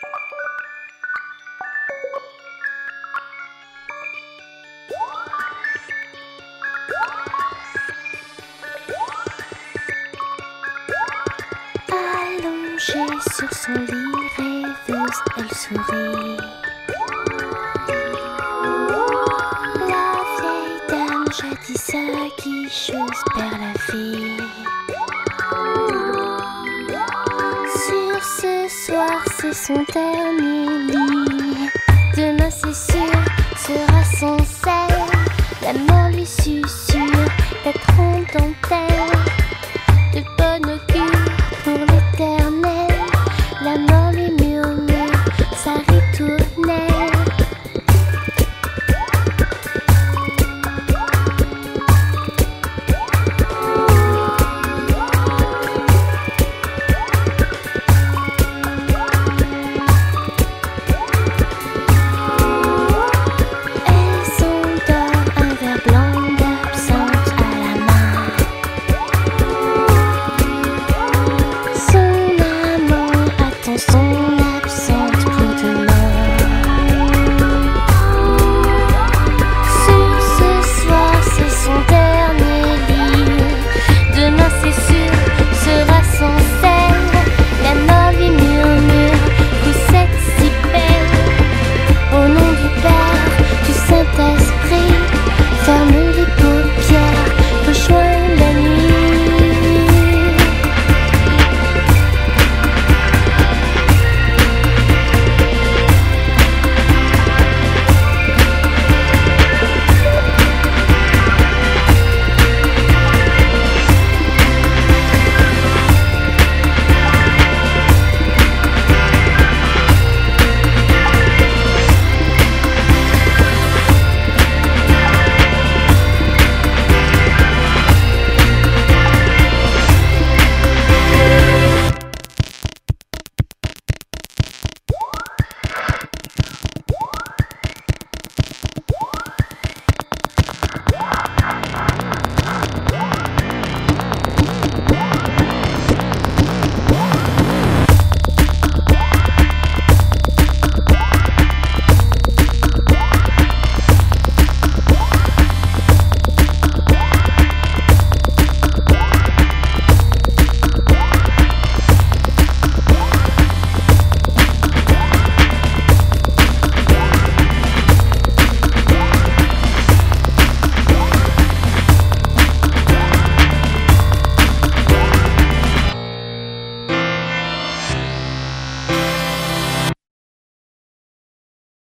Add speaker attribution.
Speaker 1: Allongée sur son lit, rêveuse, elle sourit. La vieille dame jadis aguicheuse perd la vie. Sur ce soir, c'est son dernier lit. Demain, c'est sûr, sera son sel. La mort lui susurre d'être en dentelle.